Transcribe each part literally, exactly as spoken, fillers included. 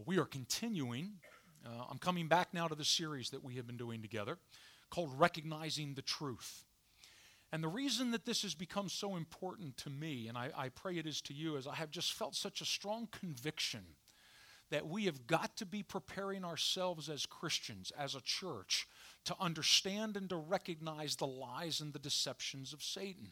we are continuing. Uh, I'm coming back now to the series that we have been doing together called Recognizing the Truth. And the reason that this has become so important to me, and I, I pray it is to you, is I have just felt such a strong conviction that we have got to be preparing ourselves as Christians, as a church, to understand and to recognize the lies and the deceptions of Satan.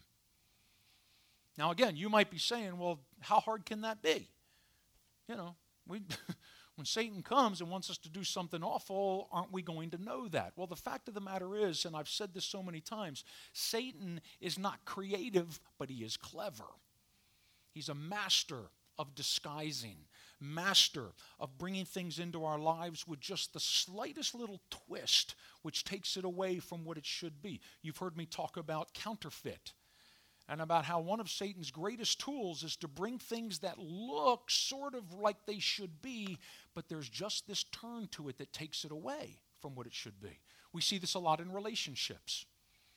Now again, you might be saying, well, how hard can that be? You know, we... When Satan comes and wants us to do something awful, aren't we going to know that? Well, the fact of the matter is, and I've said this so many times, Satan is not creative, but he is clever. He's a master of disguising, master of bringing things into our lives with just the slightest little twist, which takes it away from what it should be. You've heard me talk about counterfeit, and about how one of Satan's greatest tools is to bring things that look sort of like they should be, but there's just this turn to it that takes it away from what it should be. We see this a lot in relationships.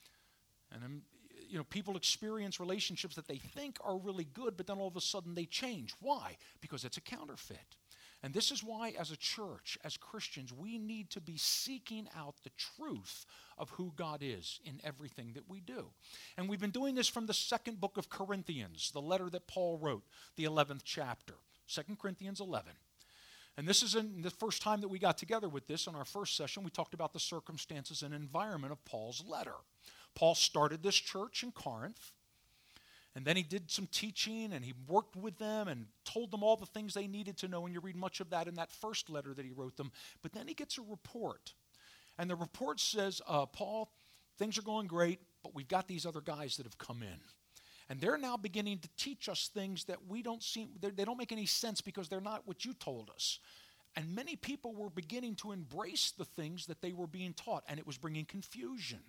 And um, you know, people experience relationships that they think are really good, but then all of a sudden they change. Why? Because it's a counterfeit. And this is why, as a church, as Christians, we need to be seeking out the truth of who God is in everything that we do. And we've been doing this from the second book of Corinthians, the letter that Paul wrote, the eleventh chapter, Second Corinthians eleven. And this is in the first time that we got together with this. In our first session, we talked about the circumstances and environment of Paul's letter. Paul started this church in Corinth. And then he did some teaching, and he worked with them and told them all the things they needed to know. And you read much of that in that first letter that he wrote them. But then he gets a report. And the report says, uh, Paul, things are going great, but we've got these other guys that have come in. And they're now beginning to teach us things that we don't seem, they don't make any sense because they're not what you told us. And many people were beginning to embrace the things that they were being taught, and it was bringing confusion.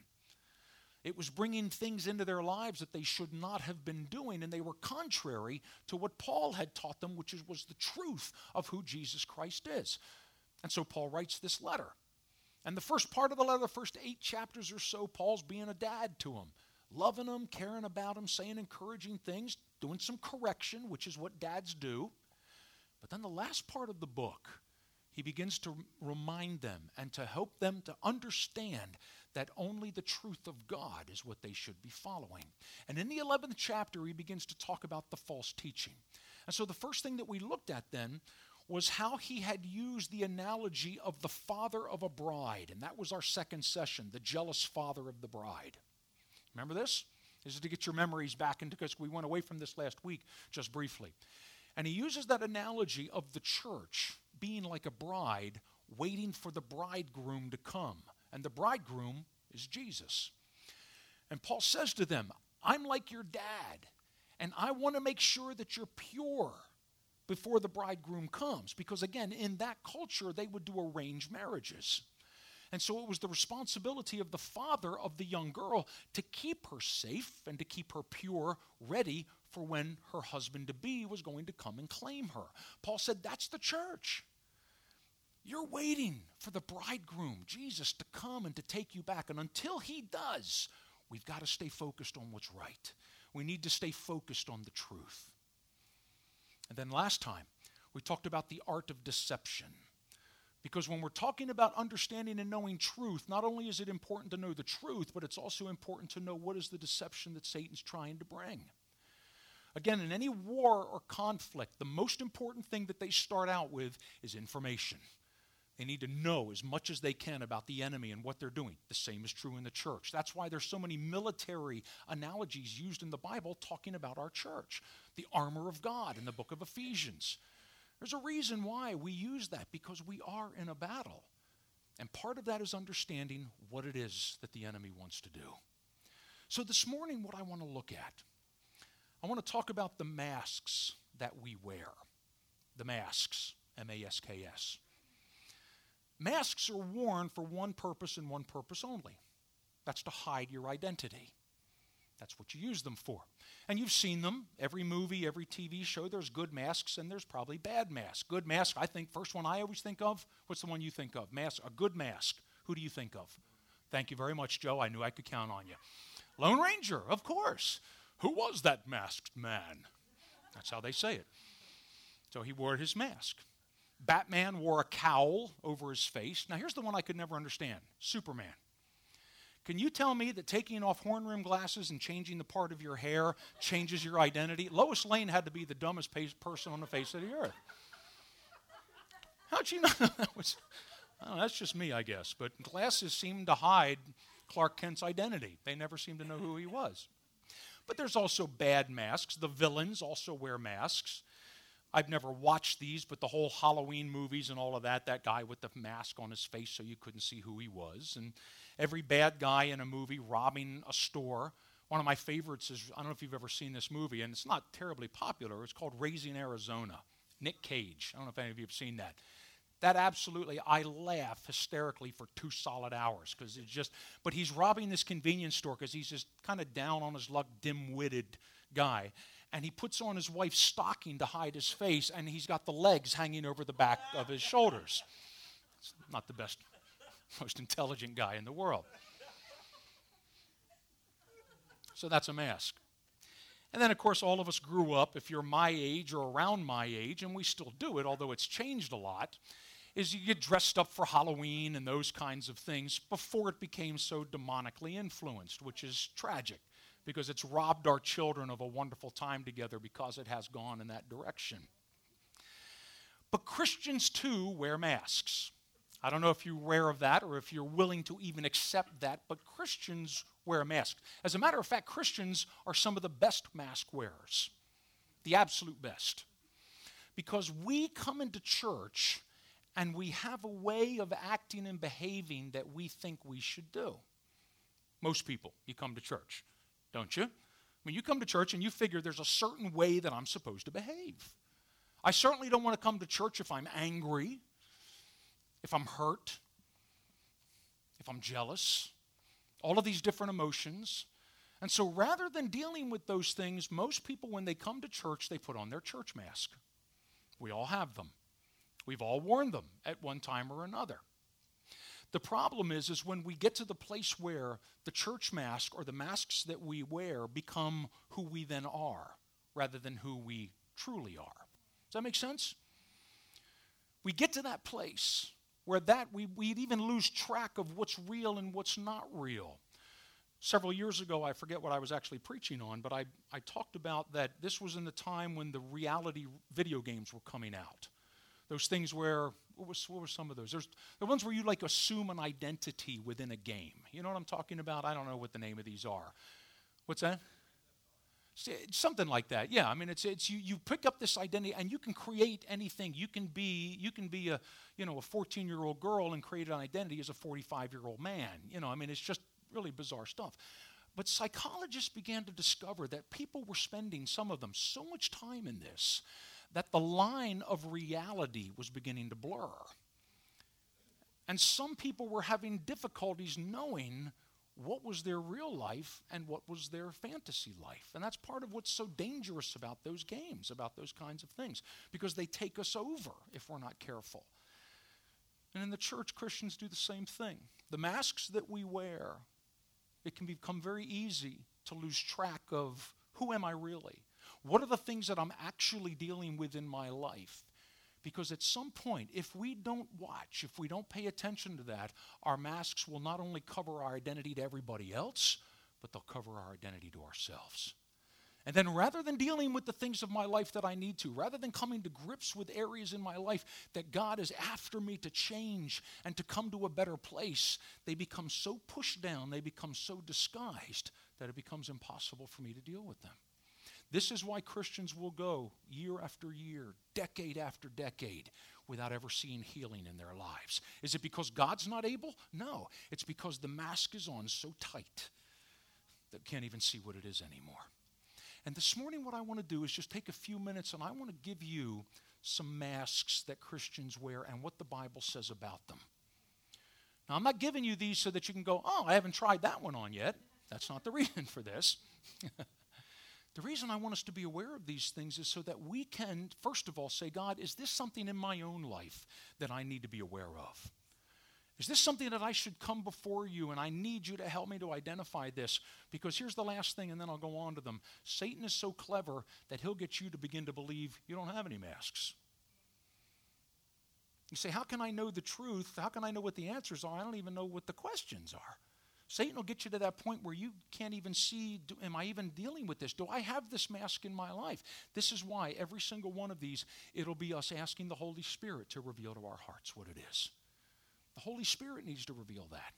It was bringing things into their lives that they should not have been doing, and they were contrary to what Paul had taught them, which is, was the truth of who Jesus Christ is. And so Paul writes this letter. And the first part of the letter, the first eight chapters or so, Paul's being a dad to them, loving them, caring about them, saying encouraging things, doing some correction, which is what dads do. But then the last part of the book, he begins to remind them and to help them to understand that only the truth of God is what they should be following. And in the eleventh chapter, he begins to talk about the false teaching. And so the first thing that we looked at then was how he had used the analogy of the father of a bride. And that was our second session, the jealous father of the bride. Remember this? This is to get your memories back into, because we went away from this last week just briefly. And he uses that analogy of the church being like a bride waiting for the bridegroom to come. And the bridegroom is Jesus. And Paul says to them, I'm like your dad, and I want to make sure that you're pure before the bridegroom comes. Because again, in that culture, they would do arranged marriages. And so it was the responsibility of the father of the young girl to keep her safe and to keep her pure, ready for when her husband-to-be was going to come and claim her. Paul said, that's the church. You're waiting for the bridegroom, Jesus, to come and to take you back. And until he does, we've got to stay focused on what's right. We need to stay focused on the truth. And then last time, we talked about the art of deception. Because when we're talking about understanding and knowing truth, not only is it important to know the truth, but it's also important to know what is the deception that Satan's trying to bring. Again, in any war or conflict, the most important thing that they start out with is information. They need to know as much as they can about the enemy and what they're doing. The same is true in the church. That's why there's so many military analogies used in the Bible talking about our church. The armor of God in the book of Ephesians. There's a reason why we use that, because we are in a battle. And part of that is understanding what it is that the enemy wants to do. So this morning, what I want to look at, I want to talk about the masks that we wear. The masks, M A S K S. Masks are worn for one purpose and one purpose only. That's to hide your identity. That's what you use them for. And you've seen them. Every movie, every T V show, there's good masks and there's probably bad masks. Good mask, I think, first one I always think of, what's the one you think of? Mask, a good mask. Who do you think of? Thank you very much, Joe. I knew I could count on you. Lone Ranger, of course. Who was that masked man? That's how they say it. So he wore his mask. Batman wore a cowl over his face. Now, here's the one I could never understand. Superman. Can you tell me that taking off horn-rimmed glasses and changing the part of your hair changes your identity? Lois Lane had to be the dumbest person on the face of the earth. How'd you know that was... Oh, that's just me, I guess. But glasses seem to hide Clark Kent's identity. They never seem to know who he was. But there's also bad masks. The villains also wear masks. I've never watched these, but the whole Halloween movies and all of that, that guy with the mask on his face so you couldn't see who he was. And every bad guy in a movie robbing a store. One of my favorites is, I don't know if you've ever seen this movie, and it's not terribly popular. It's called Raising Arizona. Nick Cage. I don't know if any of you have seen that. That absolutely, I laugh hysterically for two solid hours because it's just, but he's robbing this convenience store because he's just kind of down on his luck, dim-witted guy. And he puts on his wife's stocking to hide his face, and he's got the legs hanging over the back of his shoulders. It's not the best, most intelligent guy in the world. So that's a mask. And then, of course, all of us grew up, if you're my age or around my age, and we still do it, although it's changed a lot, is you get dressed up for Halloween and those kinds of things before it became so demonically influenced, which is tragic because it's robbed our children of a wonderful time together because it has gone in that direction. But Christians, too, wear masks. I don't know if you're aware of that or if you're willing to even accept that, but Christians wear a mask. As a matter of fact, Christians are some of the best mask wearers, the absolute best, because we come into church and we have a way of acting and behaving that we think we should do. Most people, you come to church, don't you? I mean, you come to church and you figure there's a certain way that I'm supposed to behave. I certainly don't want to come to church if I'm angry, if I'm hurt, if I'm jealous, all of these different emotions. And so rather than dealing with those things, most people, when they come to church, they put on their church mask. We all have them. We've all worn them at one time or another. The problem is, is when we get to the place where the church mask or the masks that we wear become who we then are rather than who we truly are. Does that make sense? We get to that place where that we, we'd even lose track of what's real and what's not real. Several years ago, I forget what I was actually preaching on, but I, I talked about that this was in the time when the reality video games were coming out. Those things where, what, was, what were some of those? There's the ones where you like assume an identity within a game. You know what I'm talking about? I don't know what the name of these are. What's that? Something like that. Yeah, I mean, it's it's you, you pick up this identity and you can create anything. You can be you can be a you know a fourteen-year-old girl and create an identity as a forty-five-year-old man. You know, I mean, it's just really bizarre stuff. But psychologists began to discover that people were spending, some of them, so much time in this that the line of reality was beginning to blur. And some people were having difficulties knowing what was their real life and what was their fantasy life. And that's part of what's so dangerous about those games, about those kinds of things, because they take us over if we're not careful. And in the church, Christians do the same thing. The masks that we wear, it can become very easy to lose track of who am I really? What are the things that I'm actually dealing with in my life? Because at some point, if we don't watch, if we don't pay attention to that, our masks will not only cover our identity to everybody else, but they'll cover our identity to ourselves. And then rather than dealing with the things of my life that I need to, rather than coming to grips with areas in my life that God is after me to change and to come to a better place, they become so pushed down, they become so disguised that it becomes impossible for me to deal with them. This is why Christians will go year after year, decade after decade, without ever seeing healing in their lives. Is it because God's not able? No. It's because the mask is on so tight that can't even see what it is anymore. And this morning what I want to do is just take a few minutes and I want to give you some masks that Christians wear and what the Bible says about them. Now, I'm not giving you these so that you can go, oh, I haven't tried that one on yet. That's not the reason for this. The reason I want us to be aware of these things is so that we can, first of all, say, God, is this something in my own life that I need to be aware of? Is this something that I should come before you and I need you to help me to identify this? Because here's the last thing, and then I'll go on to them. Satan is so clever that he'll get you to begin to believe you don't have any masks. You say, how can I know the truth? How can I know what the answers are? I don't even know what the questions are. Satan will get you to that point where you can't even see, do, am I even dealing with this? Do I have this mask in my life? This is why every single one of these, it'll be us asking the Holy Spirit to reveal to our hearts what it is. The Holy Spirit needs to reveal that.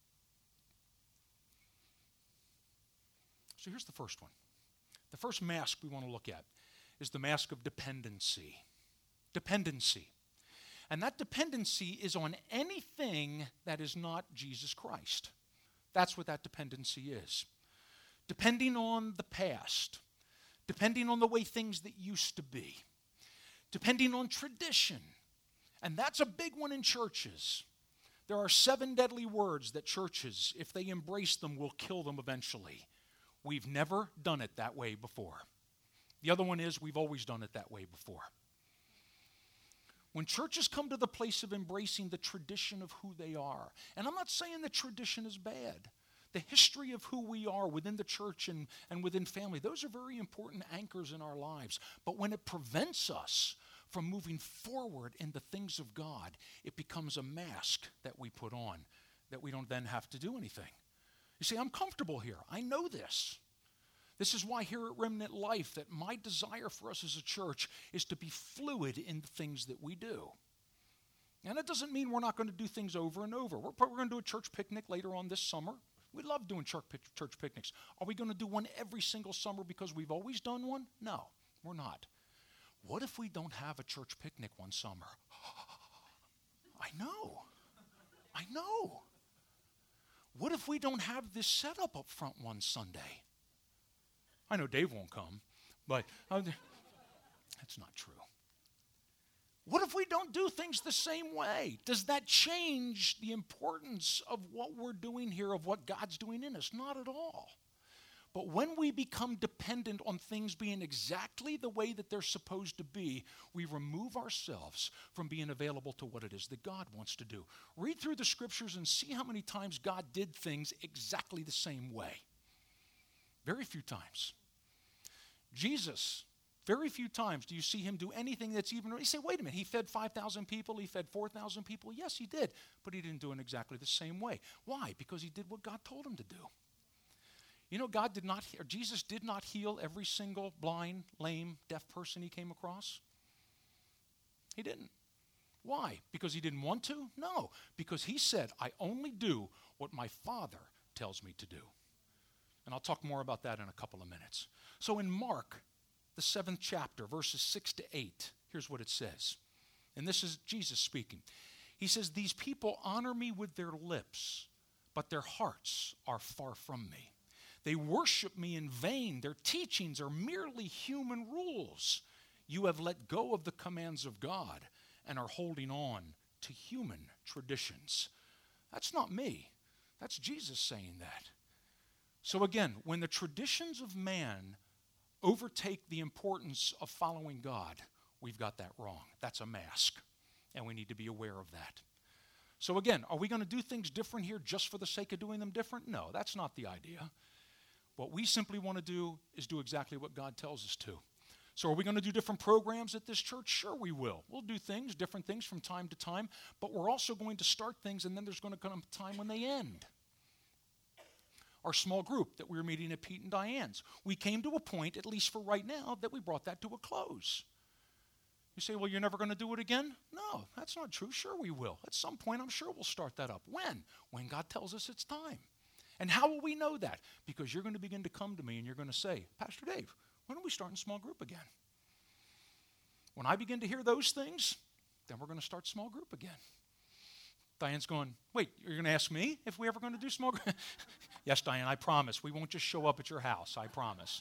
So here's the first one. The first mask we want to look at is the mask of dependency. Dependency. And that dependency is on anything that is not Jesus Christ. That's what that dependency is. Depending on the past, depending on the way things that used to be, depending on tradition. And that's a big one in churches. There are seven deadly words that churches, if they embrace them, will kill them eventually. We've never done it that way before. The other one is we've always done it that way before. When churches come to the place of embracing the tradition of who they are, and I'm not saying that tradition is bad. The history of who we are within the church and, and within family, those are very important anchors in our lives. But when it prevents us from moving forward in the things of God, it becomes a mask that we put on, that we don't then have to do anything. You see, I'm comfortable here. I know this. This is why here at Remnant Life, that my desire for us as a church is to be fluid in the things that we do. And it doesn't mean we're not going to do things over and over. We're, we're going to do a church picnic later on this summer. We love doing church, church picnics. Are we going to do one every single summer because we've always done one? No, we're not. What if we don't have a church picnic one summer? I know. I know. What if we don't have this set up up front one Sunday? I know Dave won't come, but uh, that's not true. What if we don't do things the same way? Does that change the importance of what we're doing here, of what God's doing in us? Not at all. But when we become dependent on things being exactly the way that they're supposed to be, we remove ourselves from being available to what it is that God wants to do. Read through the scriptures and see how many times God did things exactly the same way. Very few times. Jesus, very few times do you see him do anything that's even, you say, wait a minute, he fed five thousand people, he fed four thousand people. Yes, he did, but he didn't do it exactly the same way. Why? Because he did what God told him to do. You know, God did not, or Jesus did not heal every single blind, lame, deaf person he came across. He didn't. Why? Because he didn't want to? No, because he said, I only do what my Father tells me to do. And I'll talk more about that in a couple of minutes. So in Mark, the seventh chapter, verses six to eight, here's what it says. And this is Jesus speaking. He says, these people honor me with their lips, but their hearts are far from me. They worship me in vain. Their teachings are merely human rules. You have let go of the commands of God and are holding on to human traditions. That's not me. That's Jesus saying that. So again, when the traditions of man overtake the importance of following God, we've got that wrong. That's a mask, and we need to be aware of that. So again, are we going to do things different here just for the sake of doing them different? No, that's not the idea. What we simply want to do is do exactly what God tells us to. So are we going to do different programs at this church? Sure we will. We'll do things, different things from time to time, but we're also going to start things, and then there's going to come a time when they end. Our small group that we were meeting at Pete and Diane's, we came to a point, at least for right now, that we brought that to a close. You say, well, you're never going to do it again? No, that's not true. Sure we will. At some point, I'm sure we'll start that up. When? When God tells us it's time. And how will we know that? Because you're going to begin to come to me and you're going to say, Pastor Dave, when are we starting small group again? When I begin to hear those things, then we're going to start small group again. Diane's going, wait, you're going to ask me if we're ever going to do small group? Yes, Diane, I promise. We won't just show up at your house. I promise.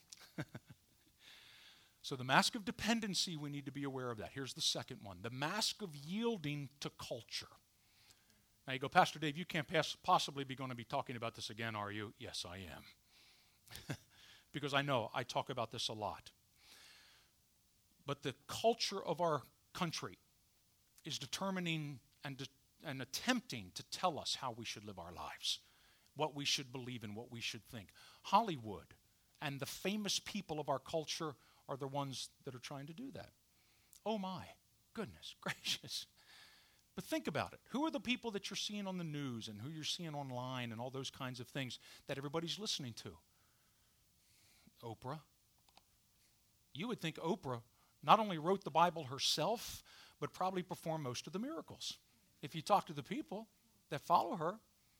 So the mask of dependency, we need to be aware of that. Here's the second one. The mask of yielding to culture. Now you go, Pastor Dave, you can't pass, possibly be going to be talking about this again, are you? Yes, I am. Because I know I talk about this a lot. But the culture of our country is determining and, de- and attempting to tell us how we should live our lives, what we should believe in, what we should think. Hollywood and the famous people of our culture are the ones that are trying to do that. Oh my goodness gracious. But think about it. Who are the people that you're seeing on the news and who you're seeing online and all those kinds of things that everybody's listening to? Oprah. You would think Oprah not only wrote the Bible herself, but probably performed most of the miracles. If you talk to the people that follow her,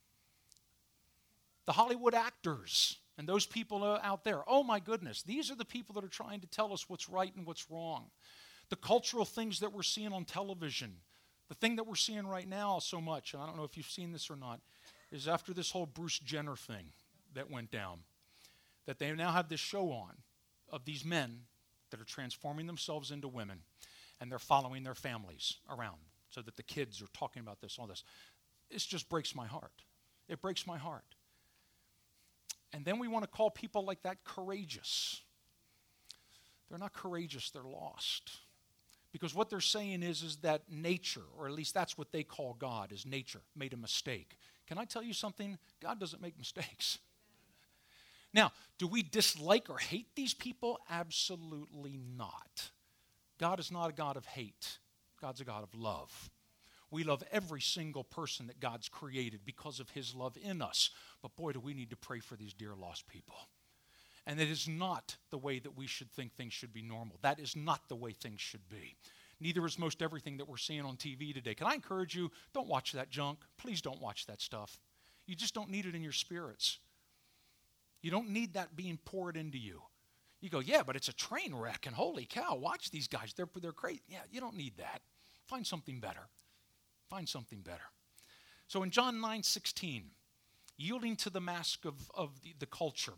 the Hollywood actors and those people out there, oh my goodness, these are the people that are trying to tell us what's right and what's wrong. The cultural things that we're seeing on television, the thing that we're seeing right now so much, and I don't know if you've seen this or not, is after this whole Bruce Jenner thing that went down, that they now have this show on of these men that are transforming themselves into women, and they're following their families around so that the kids are talking about this, all this. This just breaks my heart. It breaks my heart. And then we want to call people like that courageous. They're not courageous, they're lost. Because what they're saying is, is that nature, or at least that's what they call God, is nature, made a mistake. Can I tell you something? God doesn't make mistakes. Now, do we dislike or hate these people? Absolutely not. God is not a God of hate. God's a God of love. We love every single person that God's created because of his love in us. But boy, do we need to pray for these dear lost people. And it is not the way that we should think things should be normal. That is not the way things should be. Neither is most everything that we're seeing on T V today. Can I encourage you, don't watch that junk. Please don't watch that stuff. You just don't need it in your spirits. You don't need that being poured into you. You go, yeah, but it's a train wreck, and holy cow, watch these guys. They're, they're crazy. Yeah, you don't need that. Find something better. Find something better. So in John nine sixteen, yielding to the mask of, of the, the culture,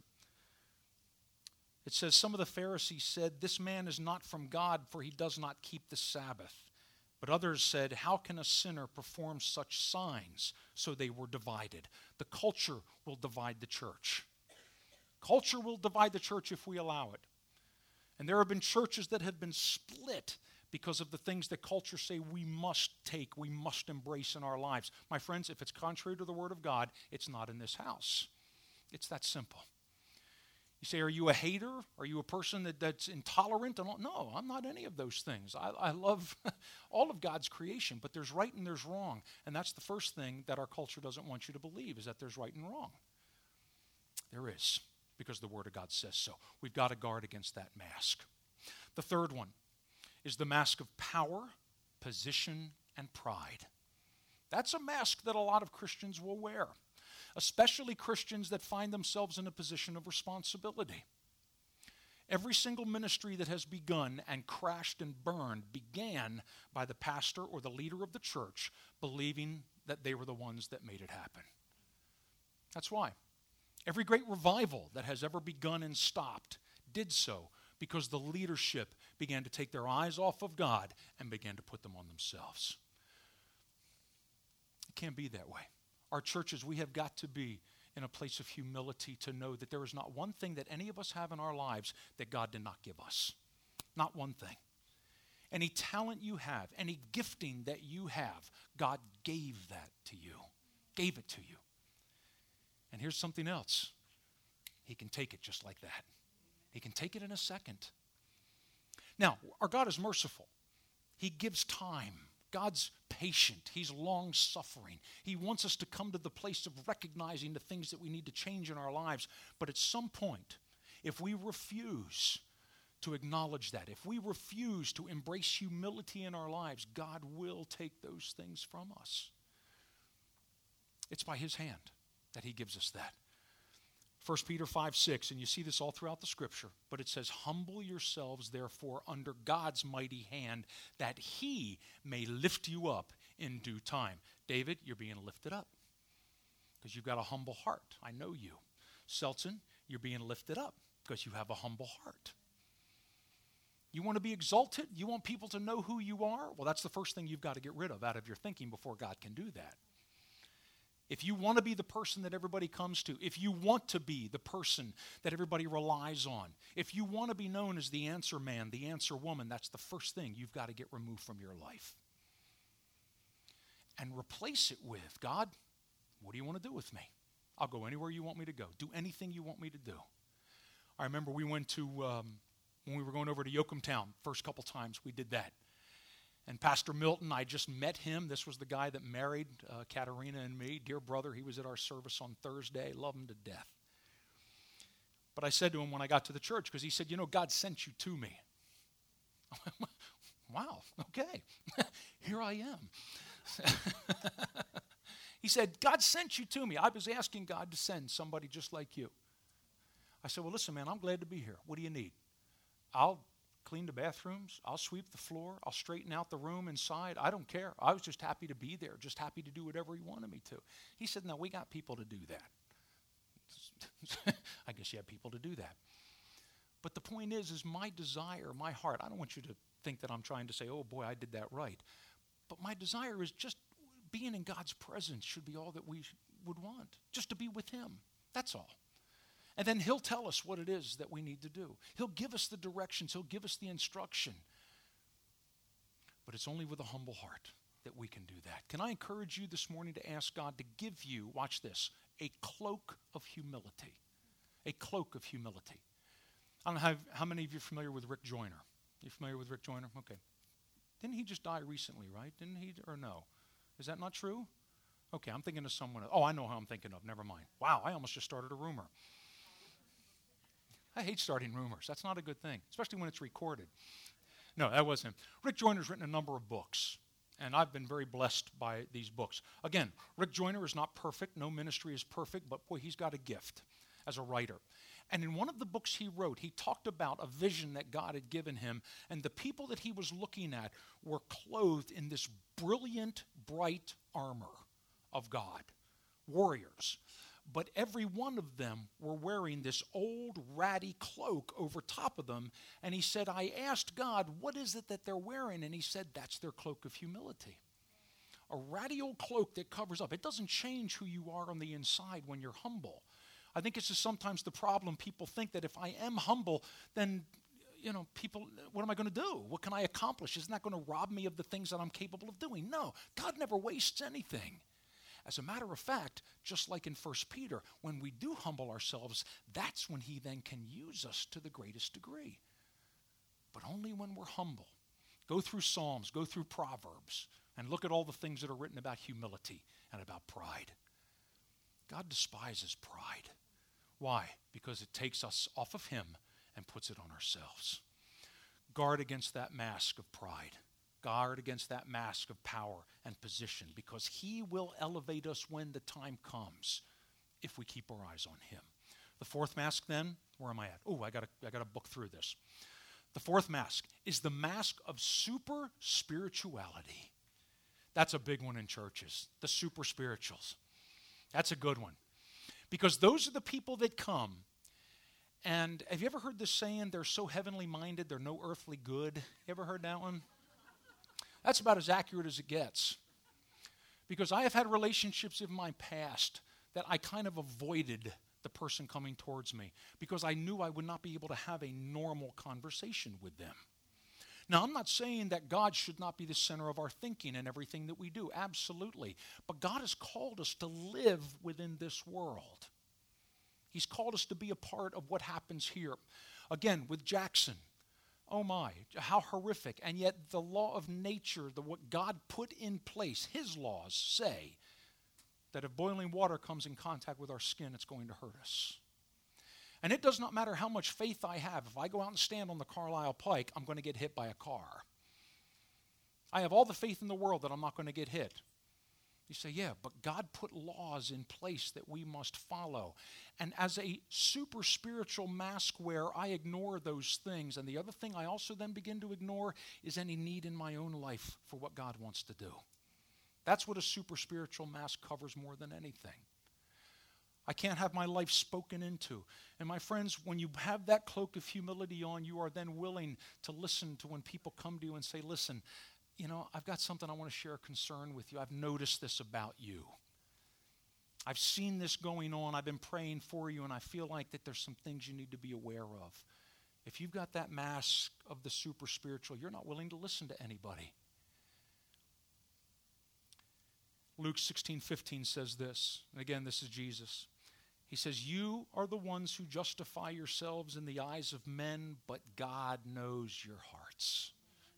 it says, some of the Pharisees said, this man is not from God, for he does not keep the Sabbath. But others said, how can a sinner perform such signs? So they were divided. The culture will divide the church. Culture will divide the church if we allow it. And there have been churches that have been split because of the things that culture say we must take, we must embrace in our lives. My friends, if it's contrary to the Word of God, it's not in this house. It's that simple. You say, are you a hater? Are you a person that, that's intolerant? No, I'm not any of those things. I, I love all of God's creation, but there's right and there's wrong. And that's the first thing that our culture doesn't want you to believe, is that there's right and wrong. There is, because the Word of God says so. We've got to guard against that mask. The third one is the mask of power, position, and pride. That's a mask that a lot of Christians will wear, especially Christians that find themselves in a position of responsibility. Every single ministry that has begun and crashed and burned began by the pastor or the leader of the church believing that they were the ones that made it happen. That's why. Every great revival that has ever begun and stopped did so because the leadership began to take their eyes off of God and began to put them on themselves. It can't be that way. Our churches, we have got to be in a place of humility to know that there is not one thing that any of us have in our lives that God did not give us. Not one thing. Any talent you have, any gifting that you have, God gave that to you. Gave it to you. And here's something else. He can take it just like that. He can take it in a second. Now, our God is merciful. He gives time. God's patient. He's long-suffering. He wants us to come to the place of recognizing the things that we need to change in our lives. But at some point, if we refuse to acknowledge that, if we refuse to embrace humility in our lives, God will take those things from us. It's by his hand that he gives us that. First Peter five six, and you see this all throughout the scripture, but it says, humble yourselves therefore under God's mighty hand, that he may lift you up in due time. David, you're being lifted up because you've got a humble heart. I know you. Selton, you're being lifted up because you have a humble heart. You want to be exalted? You want people to know who you are? Well, that's the first thing you've got to get rid of out of your thinking before God can do that. If you want to be the person that everybody comes to, if you want to be the person that everybody relies on, if you want to be known as the answer man, the answer woman, that's the first thing you've got to get removed from your life. And replace it with, God, what do you want to do with me? I'll go anywhere you want me to go. Do anything you want me to do. I remember we went to, um, when we were going over to Yoakumtown, first couple times we did that. And Pastor Milton, I just met him. This was the guy that married uh, Katerina and me. Dear brother, he was at our service on Thursday. Love him to death. But I said to him when I got to the church, because he said, you know, God sent you to me. Wow, okay. Here I am. He said, God sent you to me. I was asking God to send somebody just like you. I said, well, listen, man, I'm glad to be here. What do you need? I'll clean the bathrooms. I'll sweep the floor. I'll straighten out the room inside. I don't care. I was just happy to be there, just happy to do whatever he wanted me to. He said, no, we got people to do that. I guess you have people to do that. But the point is, is my desire, my heart, I don't want you to think that I'm trying to say, oh boy, I did that right. But my desire is just being in God's presence should be all that we would want, just to be with him. That's all. And then he'll tell us what it is that we need to do. He'll give us the directions. He'll give us the instruction. But it's only with a humble heart that we can do that. Can I encourage you this morning to ask God to give you, watch this, a cloak of humility. A cloak of humility. I don't know how, how many of you are familiar with Rick Joyner? You familiar with Rick Joyner? Okay. Didn't he just die recently, right? Didn't he, or no? Is that not true? Okay, I'm thinking of someone else. Oh, I know who I'm thinking of. Never mind. Wow, I almost just started a rumor. I hate starting rumors. That's not a good thing, especially when it's recorded. No, that wasn't him. Rick Joyner's written a number of books, and I've been very blessed by these books. Again, Rick Joyner is not perfect. No ministry is perfect, but boy, he's got a gift as a writer. And in one of the books he wrote, he talked about a vision that God had given him, and the people that he was looking at were clothed in this brilliant, bright armor of God, warriors. But every one of them were wearing this old, ratty cloak over top of them. And he said, I asked God, what is it that they're wearing? And he said, that's their cloak of humility. A ratty old cloak that covers up. It doesn't change who you are on the inside when you're humble. I think it's just sometimes the problem. People think that if I am humble, then, you know, people, what am I going to do? What can I accomplish? Isn't that going to rob me of the things that I'm capable of doing? No, God never wastes anything. As a matter of fact, just like in First Peter, when we do humble ourselves, that's when he then can use us to the greatest degree. But only when we're humble. Go through Psalms, go through Proverbs, and look at all the things that are written about humility and about pride. God despises pride. Why? Because it takes us off of him and puts it on ourselves. Guard against that mask of pride. Guard against that mask of power and position, because he will elevate us when the time comes if we keep our eyes on him. The fourth mask then, where am I at? Oh, I got I got to book through this. The fourth mask is the mask of super spirituality. That's a big one in churches, the super spirituals. That's a good one. Because those are the people that come. And have you ever heard this saying, they're so heavenly minded, they're no earthly good? You ever heard that one? That's about as accurate as it gets. Because I have had relationships in my past that I kind of avoided the person coming towards me because I knew I would not be able to have a normal conversation with them. Now, I'm not saying that God should not be the center of our thinking and everything that we do. Absolutely. But God has called us to live within this world. He's called us to be a part of what happens here. Again, with Jackson. Oh my, how horrific. And yet the law of nature, the what God put in place, his laws say that if boiling water comes in contact with our skin, it's going to hurt us. And it does not matter how much faith I have. If I go out and stand on the Carlisle Pike, I'm going to get hit by a car. I have all the faith in the world that I'm not going to get hit. You say, yeah, but God put laws in place that we must follow. And as a super spiritual mask wearer, I ignore those things. And the other thing I also then begin to ignore is any need in my own life for what God wants to do. That's what a super spiritual mask covers more than anything. I can't have my life spoken into. And my friends, when you have that cloak of humility on, you are then willing to listen to when people come to you and say, listen, you know, I've got something I want to share a concern with you. I've noticed this about you. I've seen this going on. I've been praying for you, and I feel like that there's some things you need to be aware of. If you've got that mask of the super spiritual, you're not willing to listen to anybody. Luke sixteen fifteen says this, and again, this is Jesus. He says, you are the ones who justify yourselves in the eyes of men, but God knows your hearts.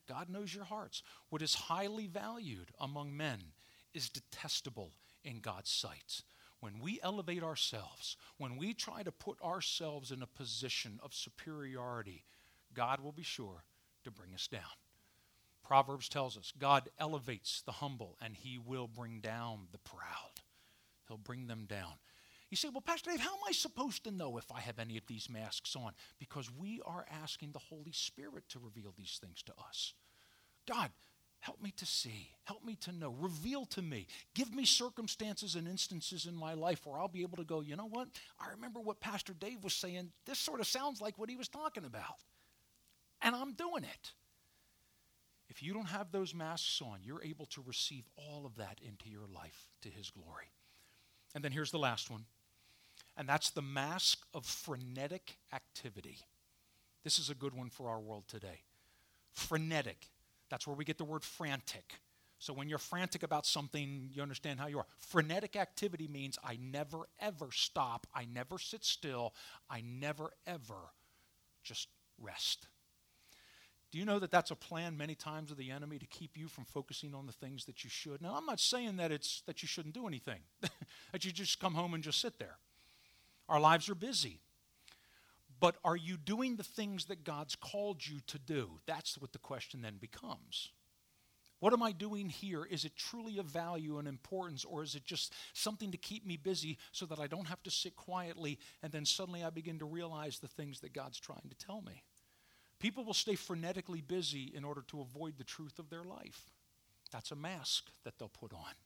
God knows your hearts. What is highly valued among men is detestable in God's sight. When we elevate ourselves, when we try to put ourselves in a position of superiority, God will be sure to bring us down. Proverbs tells us God elevates the humble and he will bring down the proud. He'll bring them down. You say, well, Pastor Dave, how am I supposed to know if I have any of these masks on? Because we are asking the Holy Spirit to reveal these things to us. God, help me to see. Help me to know. Reveal to me. Give me circumstances and instances in my life where I'll be able to go, you know what? I remember what Pastor Dave was saying. This sort of sounds like what he was talking about. And I'm doing it. If you don't have those masks on, you're able to receive all of that into your life to his glory. And then here's the last one. And that's the mask of frenetic activity. This is a good one for our world today. Frenetic. That's where we get the word frantic. So when you're frantic about something, you understand how you are. Frenetic activity means I never, ever stop. I never sit still. I never, ever just rest. Do you know that that's a plan many times of the enemy to keep you from focusing on the things that you should? Now, I'm not saying that it's that you shouldn't do anything, that you just come home and just sit there. Our lives are busy. But are you doing the things that God's called you to do? That's what the question then becomes. What am I doing here? Is it truly of value and importance, or is it just something to keep me busy so that I don't have to sit quietly and then suddenly I begin to realize the things that God's trying to tell me? People will stay frenetically busy in order to avoid the truth of their life. That's a mask that they'll put on.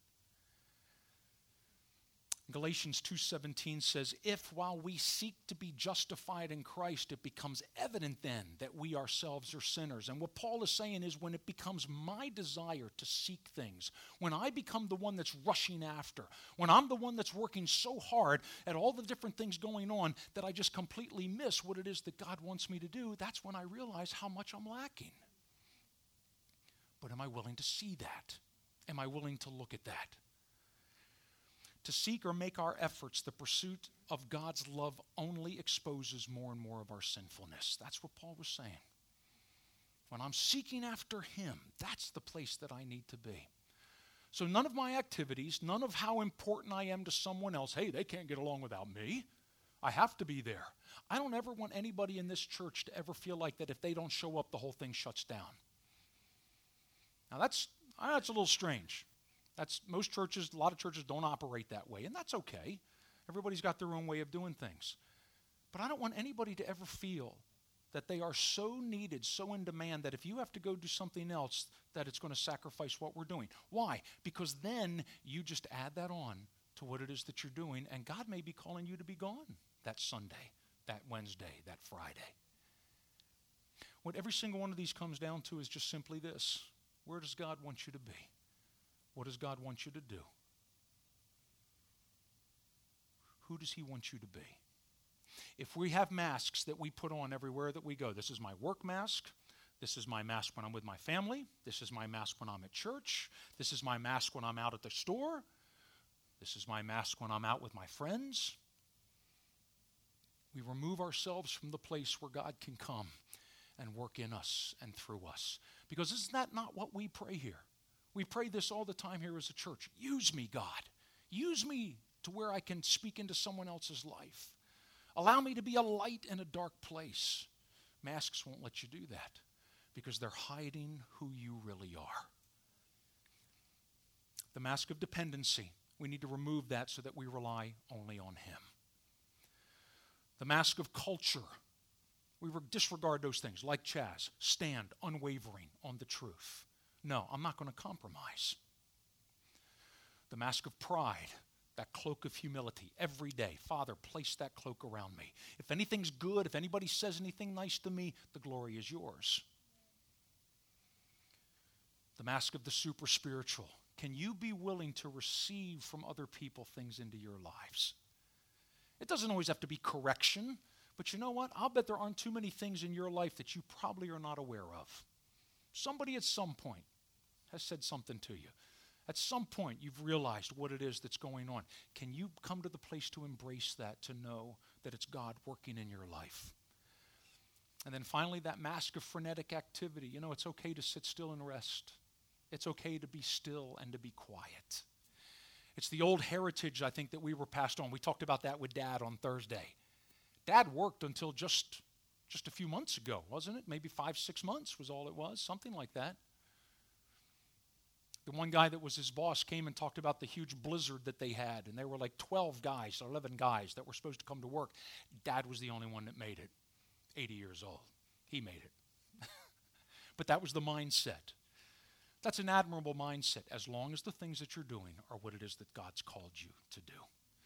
Galatians two seventeen says, if while we seek to be justified in Christ, it becomes evident then that we ourselves are sinners. And what Paul is saying is when it becomes my desire to seek things, when I become the one that's rushing after, when I'm the one that's working so hard at all the different things going on that I just completely miss what it is that God wants me to do, that's when I realize how much I'm lacking. But am I willing to see that? Am I willing to look at that? To seek or make our efforts the pursuit of God's love only exposes more and more of our sinfulness. That's what Paul was saying. When I'm seeking after him, that's the place that I need to be. So none of my activities, none of how important I am to someone else, hey, they can't get along without me. I have to be there. I don't ever want anybody in this church to ever feel like that if they don't show up, the whole thing shuts down. Now that's, that's a little strange. That's most churches, a lot of churches don't operate that way, and that's okay. Everybody's got their own way of doing things. But I don't want anybody to ever feel that they are so needed, so in demand, that if you have to go do something else, that it's going to sacrifice what we're doing. Why? Because then you just add that on to what it is that you're doing, and God may be calling you to be gone that Sunday, that Wednesday, that Friday. What every single one of these comes down to is just simply this. Where does God want you to be? What does God want you to do? Who does he want you to be? If we have masks that we put on everywhere that we go, this is my work mask, this is my mask when I'm with my family, this is my mask when I'm at church, this is my mask when I'm out at the store, this is my mask when I'm out with my friends. We remove ourselves from the place where God can come and work in us and through us. Because isn't that not what we pray here? We pray this all the time here as a church. Use me, God. Use me to where I can speak into someone else's life. Allow me to be a light in a dark place. Masks won't let you do that because they're hiding who you really are. The mask of dependency, we need to remove that so that we rely only on him. The mask of culture, we disregard those things like Chaz. Stand unwavering on the truth. No, I'm not going to compromise. The mask of pride, that cloak of humility, every day. Father, place that cloak around me. If anything's good, if anybody says anything nice to me, the glory is yours. The mask of the super spiritual. Can you be willing to receive from other people things into your lives? It doesn't always have to be correction, but you know what? I'll bet there aren't too many things in your life that you probably are not aware of. Somebody at some point has said something to you. At some point, you've realized what it is that's going on. Can you come to the place to embrace that, to know that it's God working in your life? And then finally, that mask of frenetic activity. You know, it's okay to sit still and rest. It's okay to be still and to be quiet. It's the old heritage, I think, that we were passed on. We talked about that with Dad on Thursday. Dad worked until just, just a few months ago, wasn't it? Maybe five, six months was all it was, something like that. The one guy that was his boss came and talked about the huge blizzard that they had, and there were like twelve guys, or eleven guys that were supposed to come to work. Dad was the only one that made it, eighty years old. He made it. But that was the mindset. That's an admirable mindset, as long as the things that you're doing are what it is that God's called you to do.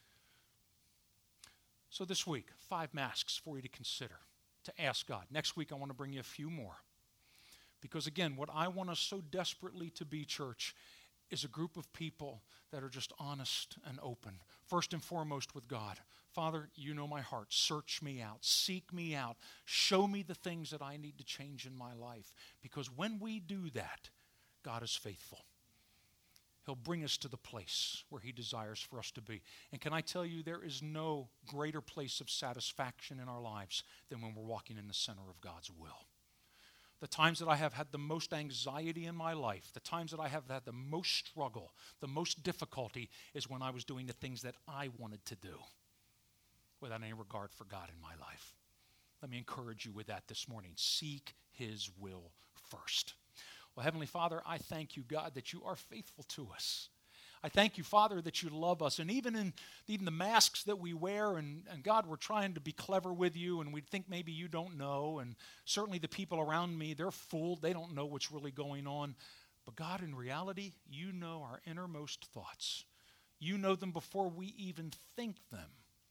So this week, five masks for you to consider, to ask God. Next week, I want to bring you a few more. Because again, what I want us so desperately to be, church, is a group of people that are just honest and open. First and foremost with God. Father, you know my heart. Search me out. Seek me out. Show me the things that I need to change in my life. Because when we do that, God is faithful. He'll bring us to the place where he desires for us to be. And can I tell you, there is no greater place of satisfaction in our lives than when we're walking in the center of God's will. The times that I have had the most anxiety in my life, the times that I have had the most struggle, the most difficulty, is when I was doing the things that I wanted to do without any regard for God in my life. Let me encourage you with that this morning. Seek his will first. Well, Heavenly Father, I thank you, God, that you are faithful to us. I thank you, Father, that you love us. And even in even the masks that we wear, and, and God, we're trying to be clever with you, and we think maybe you don't know. And certainly the people around me, they're fooled. They don't know what's really going on. But God, in reality, you know our innermost thoughts. You know them before we even think them.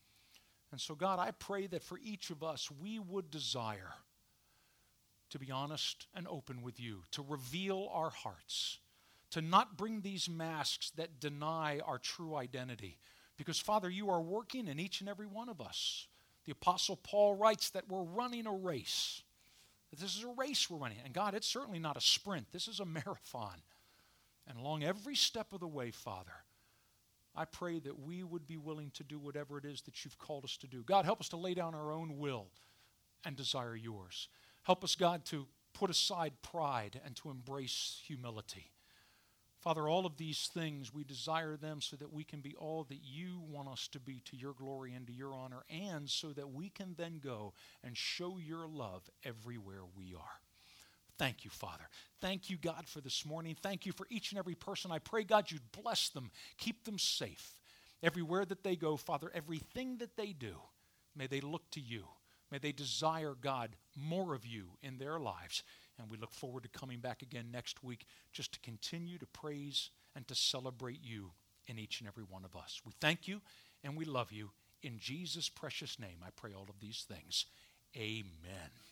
And so, God, I pray that for each of us, we would desire to be honest and open with you, to reveal our hearts, to not bring these masks that deny our true identity. Because, Father, you are working in each and every one of us. The Apostle Paul writes that we're running a race. That this is a race we're running. And, God, it's certainly not a sprint. This is a marathon. And along every step of the way, Father, I pray that we would be willing to do whatever it is that you've called us to do. God, help us to lay down our own will and desire yours. Help us, God, to put aside pride and to embrace humility. Father, all of these things, we desire them so that we can be all that you want us to be to your glory and to your honor, and so that we can then go and show your love everywhere we are. Thank you, Father. Thank you, God, for this morning. Thank you for each and every person. I pray, God, you'd bless them, keep them safe. Everywhere that they go, Father, everything that they do, may they look to you. May they desire, God, more of you in their lives. And we look forward to coming back again next week just to continue to praise and to celebrate you in each and every one of us. We thank you and we love you. In Jesus' precious name, I pray all of these things. Amen.